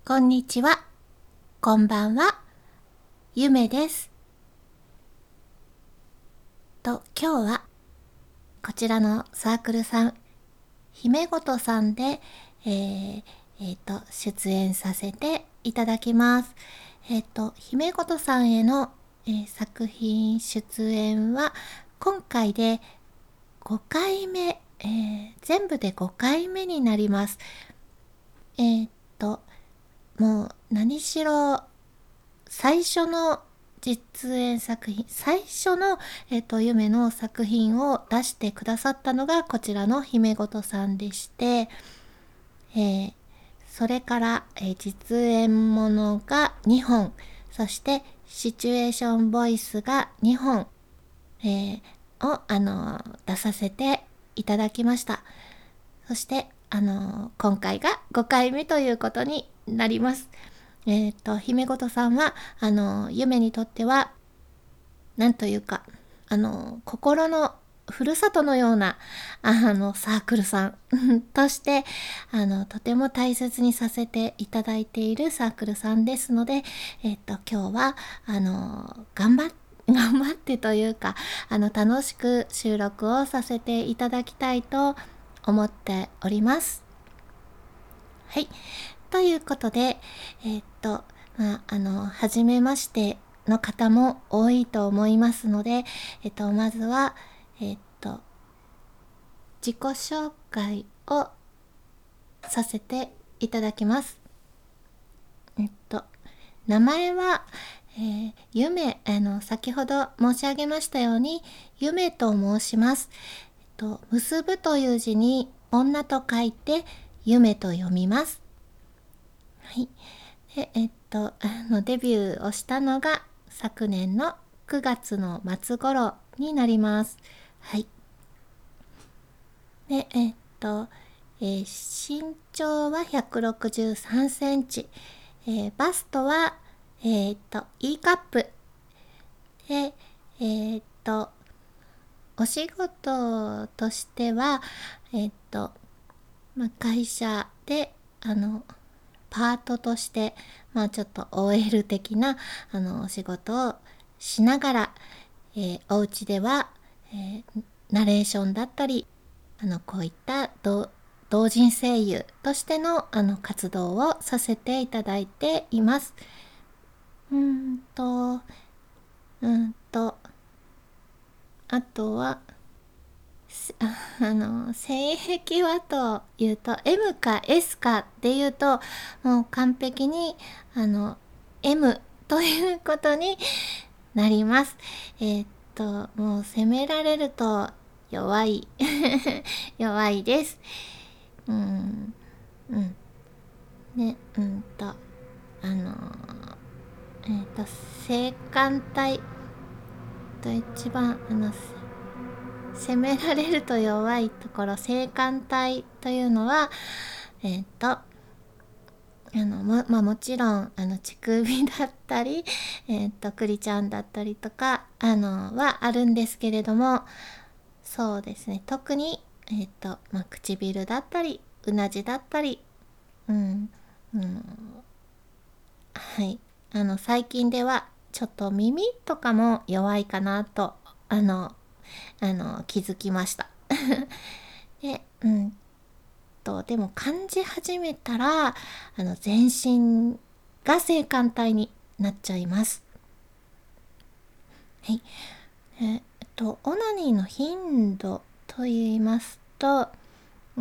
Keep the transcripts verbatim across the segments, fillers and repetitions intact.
こんにちは、こんばんは、ゆめです。と、今日はこちらのサークルさん、姫ごとさんで、えーえーと、出演させていただきます。えっ、と、姫ごとさんへの、えー作品出演は今回でごかいめ、えー全部でごかいめになります。えっ、と、もう何しろ最初の実演作品、最初の、えっと、夢の作品を出してくださったのがこちらの姫ごとさんでして、えーそれから、えー実演ものがにほん、そしてシチュエーションボイスがにほん、えーを、あのー出させていただきました。そして、あのー今回がごかいめということになります。えっ、と、姫ごとさんは、あの、夢にとっては、なんというか、あの、心のふるさとのような、あの、サークルさんとして、あの、とても大切にさせていただいているサークルさんですので、えっ、と、今日は、あの、頑張って、頑張ってというか、あの、楽しく収録をさせていただきたいと思っております。はい。ということで、えーっと、まあ、あの、はじめましての方も多いと思いますので、えっと、まずは、えーっと、自己紹介をさせていただきます。えっと、名前は、えー、ゆめ、あの、先ほど申し上げましたように、ゆめと申します。えっと、結ぶという字に女と書いて、ゆめと読みます。はい。で、えっと、あの、デビューをしたのが昨年のくがつの末頃になります。はい。で、えっと、えー身長はひゃくろくじゅうさんセンチ。えーバストは、えっと、E カップ。で、えっと、お仕事としては、えっと、まあ、会社で、あの、パートとして、まあちょっと オーエル 的なあのお仕事をしながら、えー、お家では、えーナレーションだったり、あのこういった同同人声優としてのあの活動をさせていただいています。うーんと、うーんと、あとは、ああの性癖はというと エム か エス かっていうともう完璧にあの エム ということになります。えーっともう責められると弱い弱いです。うんうんねうんとあのえーっと性感帯と一番あの責められると弱いところ性感帯というのはえっ、とあのも,、まあ、もちろんあの乳首だったりえっ、とクリちゃんだったりとかあのはあるんですけれども、そうですね、特にえっ、と、まあ、唇だったりうなじだったり、うん、うん、はいあの最近ではちょっと耳とかも弱いかなとあのあの気づきましたで、うんと、でも感じ始めたら、あの全身が性感帯になっちゃいます。はい。えっと、オナニーの頻度と言いますと、うん、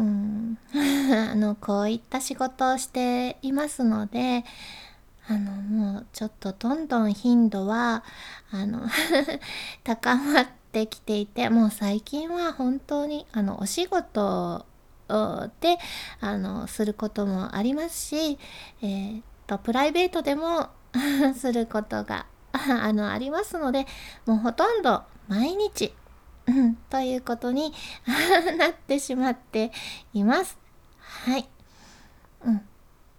あの、こういった仕事をしていますので、あの、もうちょっとどんどん頻度は、あの高まってきていて、もう最近は本当に、あの、お仕事で、あの、することもありますし、えーっと、プライベートでもすることが、あの、ありますので、もうほとんど毎日、うん、ということになってしまっています。はい。うん。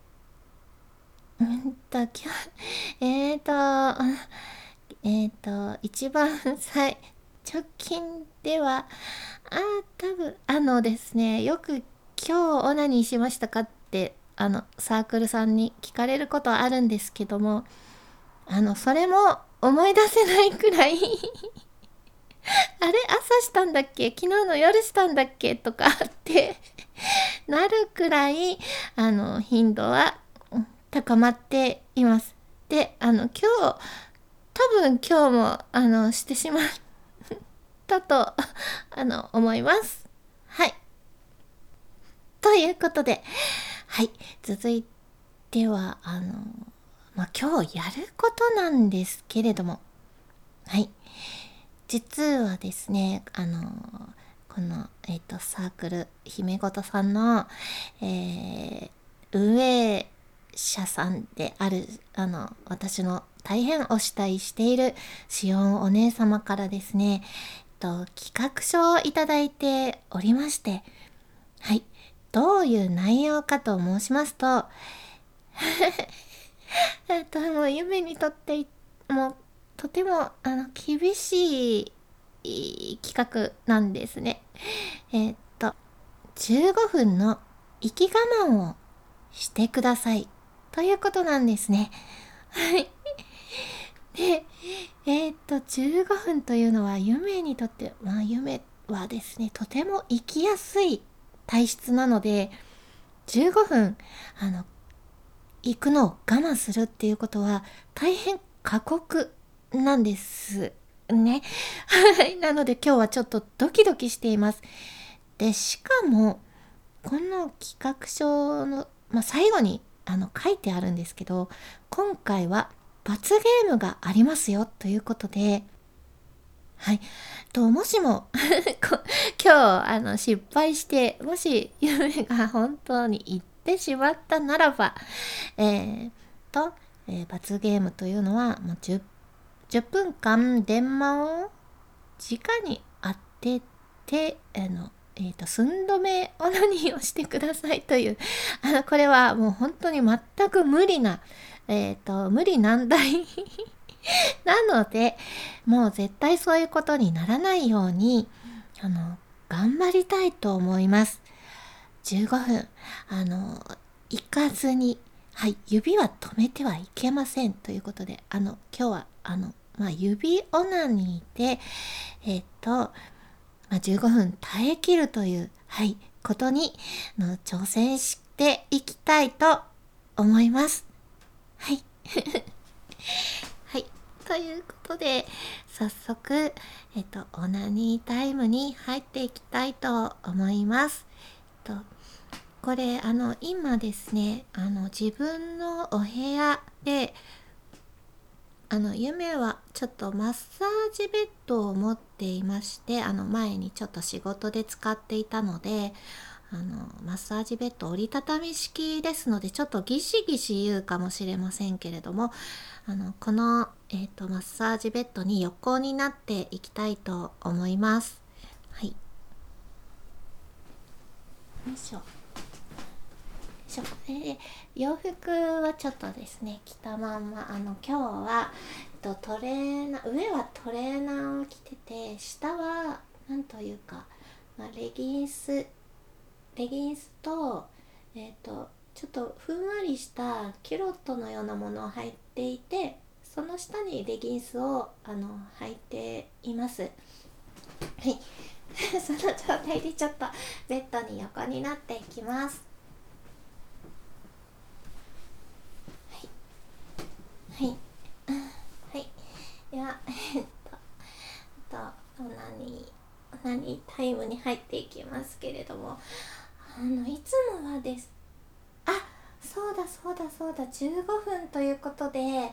うんと、今日、えーと、えーと、一番最、直近では、あー、多分、あのですね、よく今日オナニーしましたかって、 あのサークルさんに聞かれることはあるんですけども、あのそれも思い出せないくらいあれ朝したんだっけ、昨日の夜したんだっけとかってなるくらいあの頻度は高まっています。で、あの今日多分今日もあのしてしまったとあの思います。はい。ということで、はい、続いてはあのまあ今日やることなんですけれども、はい。実はですね、あのこの、えっと、サークル姫ごとさんの、えー運営者さんであるあの私の大変お慕いしているしおんお姉様からですね、えっと、企画書をいただいておりまして、はい、どういう内容かと申しますとえっともう夢にとってもうとてもあの厳しい企画なんですね。えっとじゅうごふんの息我慢をしてくださいということなんですね。はい。で、えっとじゅうごふんというのは夢にとって、まあ夢はですね、とても生きやすい体質なので、じゅうごふんあの行くのを我慢するっていうことは大変過酷なんですね。はい。なので今日はちょっとドキドキしています。で、しかもこの企画書の、まあ、最後にあの書いてあるんですけど、今回は罰ゲームがありますよということで、はい。と、もしもこ今日あの失敗して、もし夢が本当に行ってしまったならば、えー、と、えー罰ゲームというのはもう 10, じゅっぷんかん電話を直に当てて、あの、えーと、寸止めオナニーをしてくださいという、あの、これはもう本当に全く無理な、えーと、無理難題なので、もう絶対そういうことにならないように、あの、頑張りたいと思います。じゅうごふん、あの、行かずに、はい、指は止めてはいけませんということで、あの、今日は、あの、まあ、指オナニーで、えっと、まあ、じゅうごふん耐え切るという、はい、ことにの挑戦していきたいと思います。はい。はい。ということで、早速、えっと、オナニータイムに入っていきたいと思います。えっと、これ、あの、今ですね、あの、自分のお部屋で、あの、夢はちょっとマッサージベッドを持っていまして、あの、前にちょっと仕事で使っていたので、あの、マッサージベッド折りたたみ式ですので、ちょっとギシギシ言うかもしれませんけれども、あの、この、えっと、マッサージベッドに横になっていきたいと思います。はい。よいしょ。これで洋服はちょっとですね着たまんま、あの今日はとトレーナー、上はトレーナーを着てて、下はなんというか、まあ、レギンスレギンスとえっ、ー、とちょっとふんわりしたキュロットのようなものを履いていて、その下にレギンスをあの履いています。はい。その状態でちょっとベッドに横になっていきます。はい。はい。では、えっと、あと、オナニー、オナニータイムに入っていきますけれども、あの、いつもはです。あ、そうだそうだそうだ、じゅうごふんということで、はい。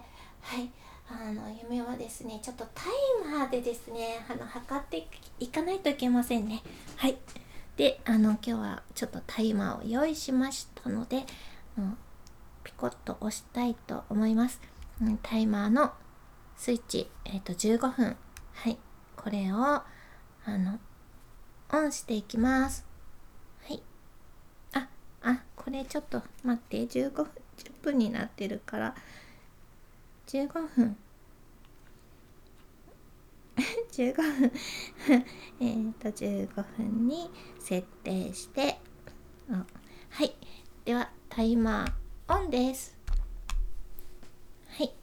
あの、夢はですね、ちょっとタイマーでですね、あの、測っていかないといけませんね。はい。で、あの、今日はちょっとタイマーを用意しましたので、うん、ピコッと押したいと思います。タイマーのスイッチ、えっと、じゅうごふん。はい。これを、あの、オンしていきます。はい。あ、あ、これちょっと待って。じゅうごふん、じゅっぷんになってるから、じゅうごふん。じゅうごふん。えっと、じゅうごふんに設定して、はい。では、 タイマーオンです。はい、よ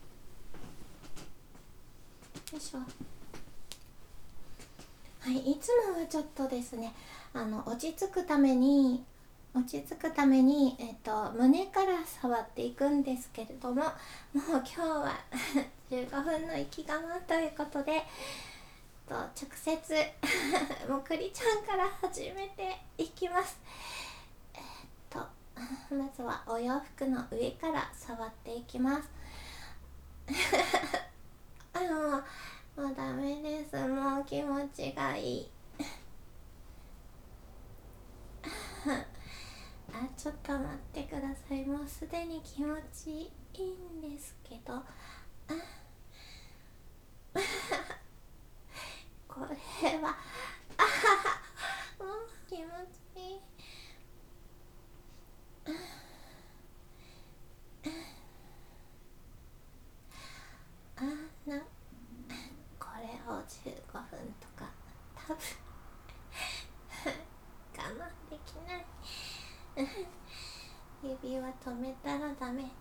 いしょ。はい、いつもはちょっとですね、あの落ち着くために落ち着くために、えっと、胸から触っていくんですけれども、もう今日はじゅうごふんの生き我慢ということで、と直接もうくりちゃんから始めていきます。えっとまずはお洋服の上から触っていきます。あのもうダメです。もう気持ちがいい。あ、ちょっと待ってください。もうすでに気持ちいいんですけど、あこれはあもう気持ちいい。あなこれをじゅうごふんとか多分我慢できない指は止めたらダメ。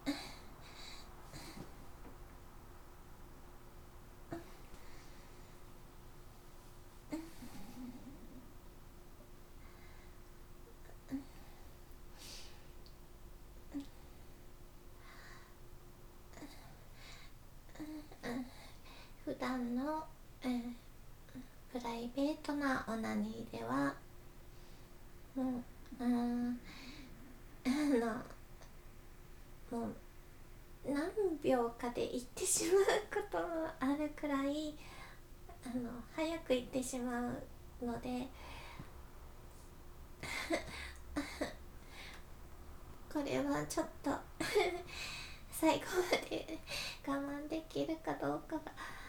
普段の、えー、プライベートなオナニーではもう、うん、あのもう何秒かで行ってしまうこともあるくらいあの早く行ってしまうのでこれはちょっと最後まで我慢できるかどうかが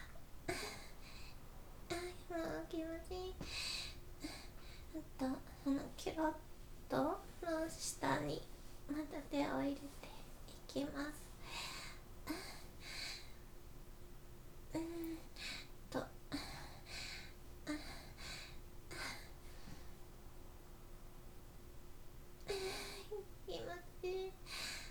もう気持ちいい。あとそのキュロットの下にまた手を入れていきます。うんと気持ちいい。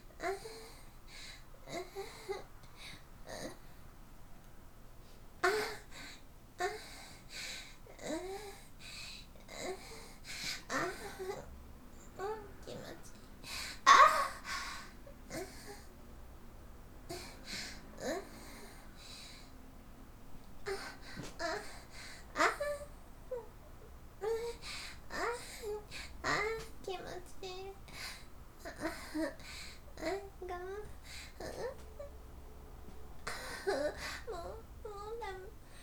気持ちいい。もうもうダメ。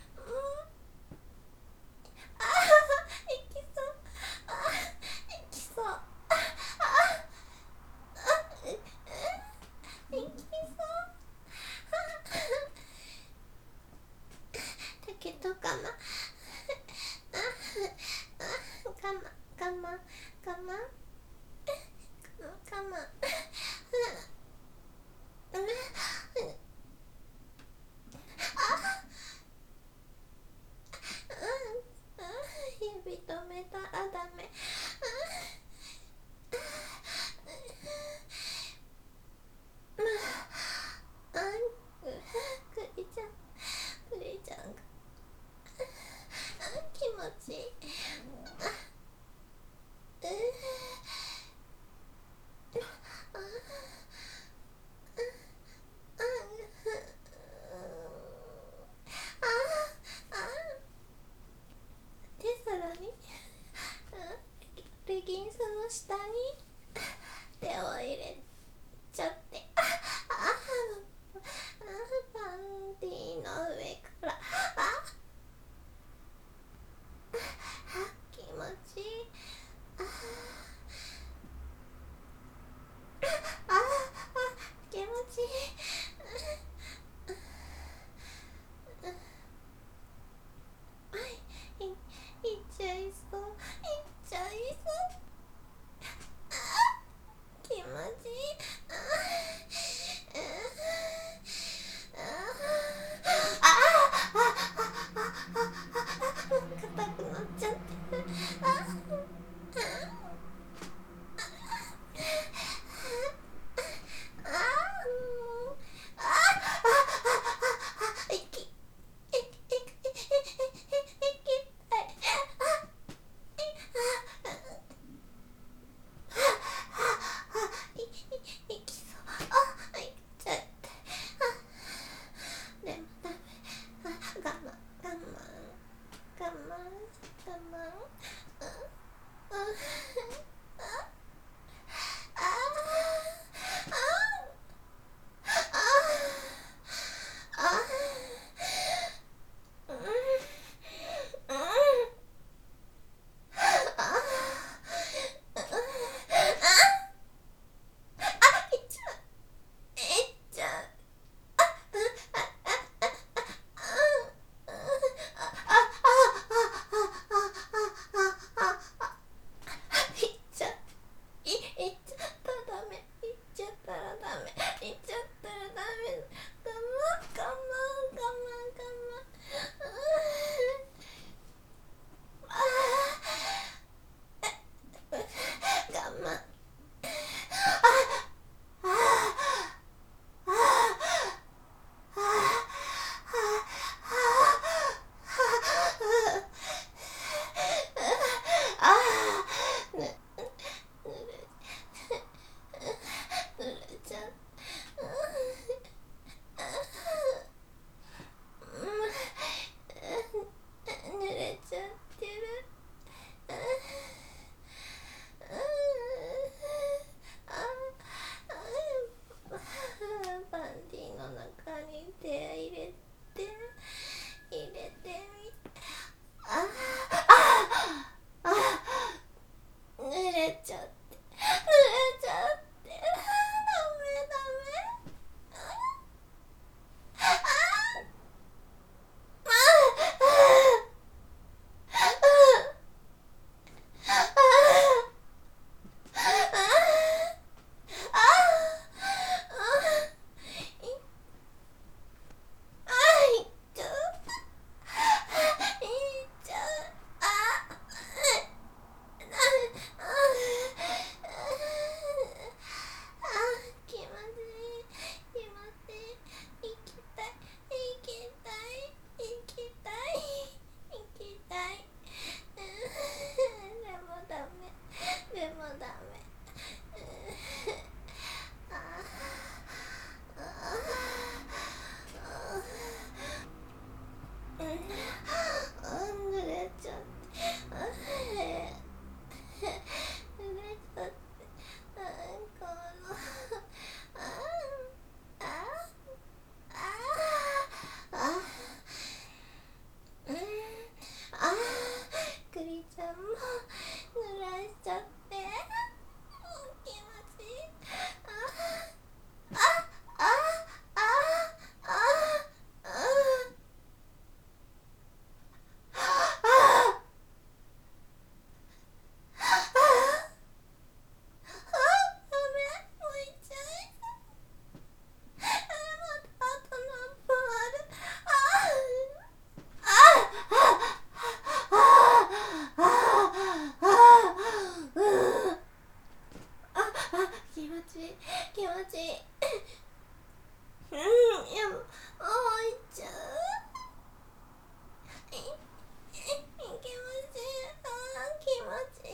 あ行きそう。あ行きそう。行きそうだけど我慢我慢我慢我慢我慢指止めたらダメ。クリちゃんクリちゃんが気持ちいい。でさらにレギンスの下に手を入れちゃって、ああパンティーの上からあ気持ちいい。ああ気持ちいい。いっちゃいそういっちゃいそう。気持ちいい。硬くなっちゃってる。 気持ちいい気持ちいいうん、いやもう、あーいっちゃうい気持ちいい、あー気持ちいい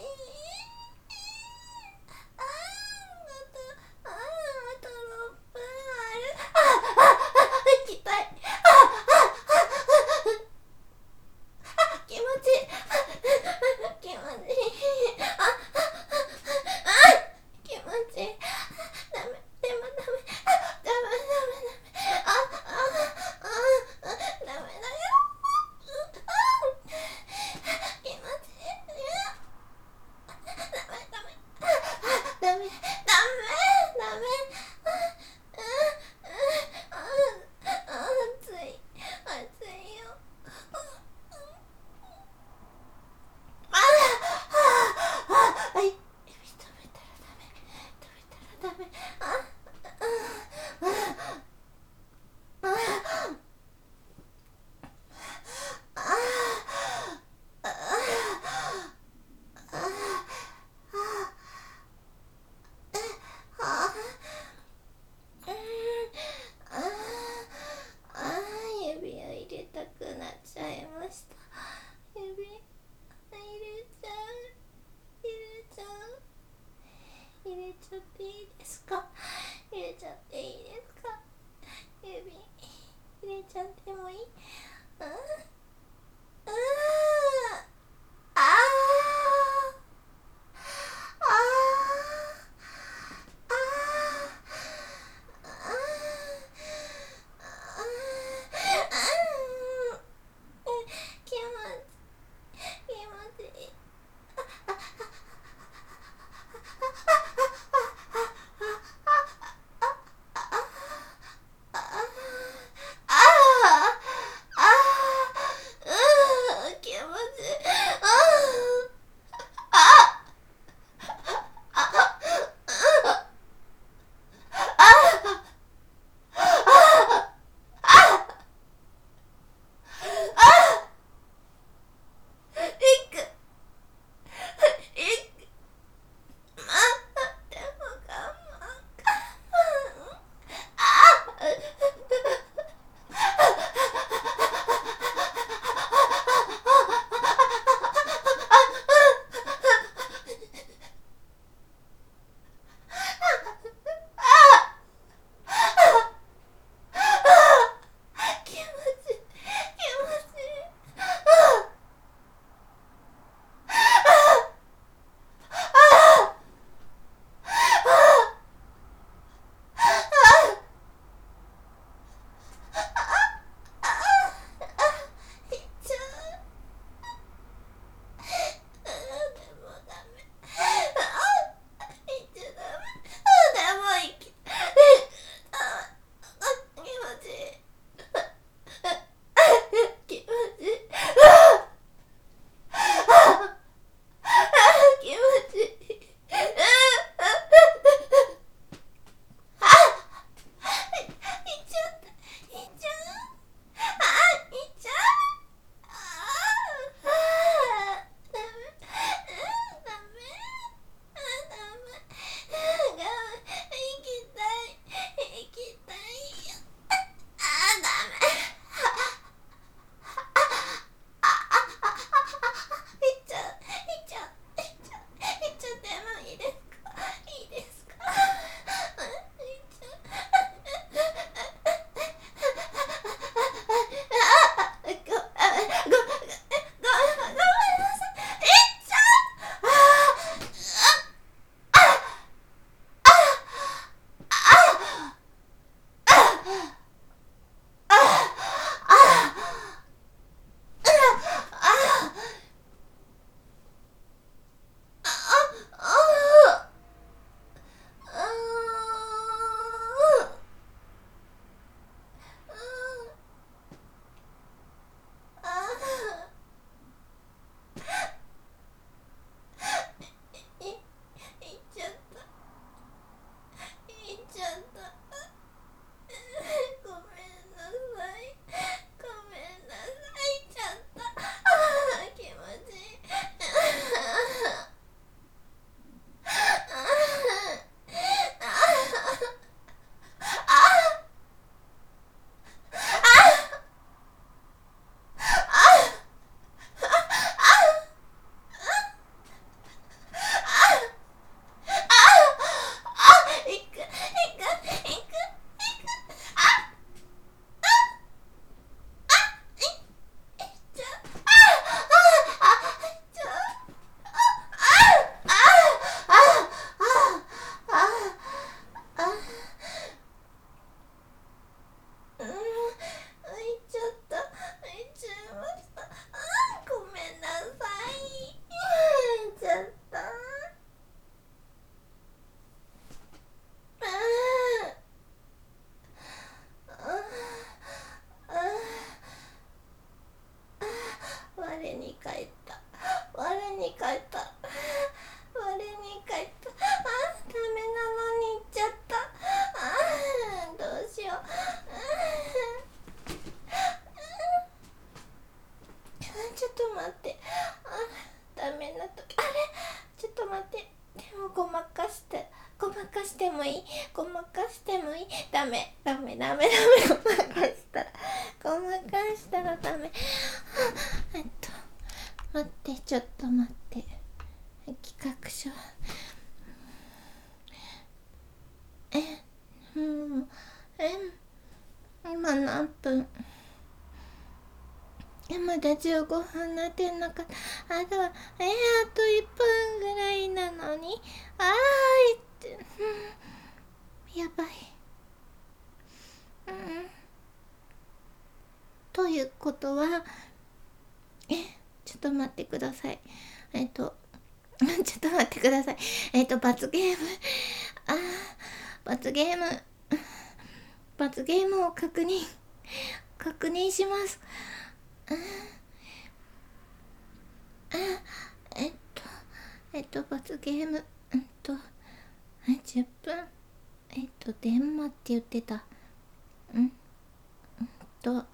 あーまた、あーまたろっぷんあるあーあーあーきたいあーあー気持ちいい気持ちいいあああ気持ちいいダメでもダメダメダメダメああああしてもいい、ごまかしてもいい、ダメダメダメダメ、ごまかしたらごまかしたらダメ。えっと待って、ちょっと待って、企画書、えうんえ今何分、えまだじゅうごふんなってんのか。あとえあといっぷんぐらいなのに、あーいって、うん、やばい。うんということは、えちょっと待ってください。えっとちょっと待ってください。えっと罰ゲーム、あー罰ゲーム罰ゲームを確認確認します。ああえっとえっと罰ゲーム、うんとじゅっぷん、えっと電話って言ってた、うんと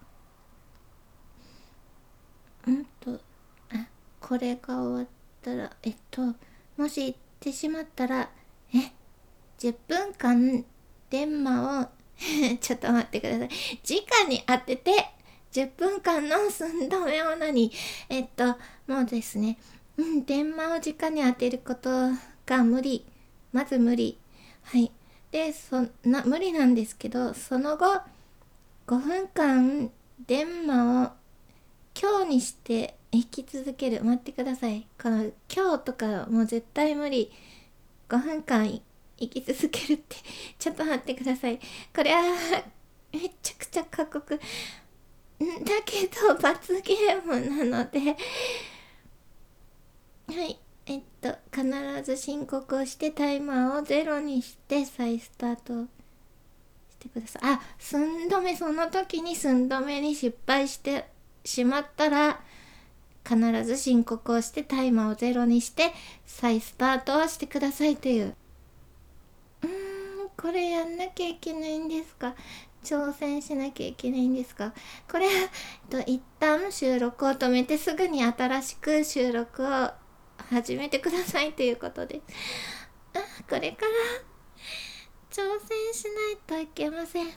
うんとあこれが終わったら、えっともし行ってしまったら、えじゅっぷんかん電話をちょっと待ってください、直に当ててじゅっぷんかんの寸止めを何えっともうですね、うん、電話を直に当てることが無理、まず無理、はいでそんな無理なんですけど、その後ごふんかん電話を今日にして生き続ける、待ってください、この今日とかもう絶対無理、ごふんかん生き続けるってちょっと待ってください、これはめちゃくちゃ過酷だけど罰ゲームなので、はいえっと必ず申告をしてタイマーをゼロにして再スタートしてください。あ寸止め、その時に寸止めに失敗してしまったら必ず申告をしてタイマーをゼロにして再スタートをしてくださいという、うーんこれやんなきゃいけないんですか、挑戦しなきゃいけないんですか、これは、えっと、一旦収録を止めてすぐに新しく収録を始めてくださいということで、あこれから挑戦しないといけません。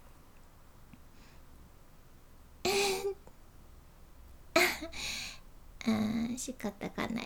あー仕方がない。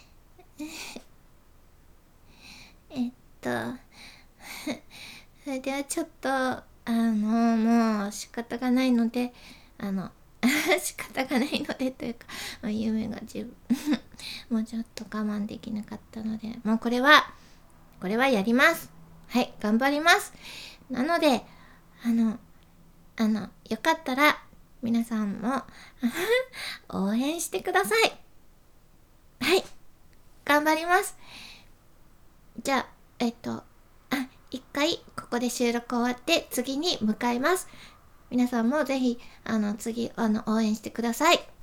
えっとそれではちょっとあのもう仕方がないので、あの仕方がないのでというか、まあ、夢が自分もうちょっと我慢できなかったので、もうこれはこれはやります。はい頑張ります。なのであのあのよかったら皆さんも応援してください。はい頑張ります。じゃあえっとあ一回ここで収録終わって次に向かいます。皆さんもぜひあの次あの応援してください。